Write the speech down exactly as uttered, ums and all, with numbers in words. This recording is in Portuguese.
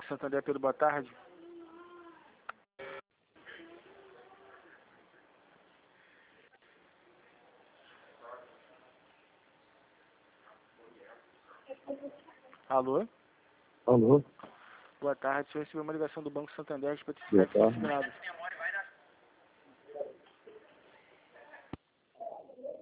Banco Santander, Pedro, boa tarde. Alô? Alô? Boa tarde, o senhor recebeu uma ligação do Banco Santander a respeito de Boa crédito tarde. consignado.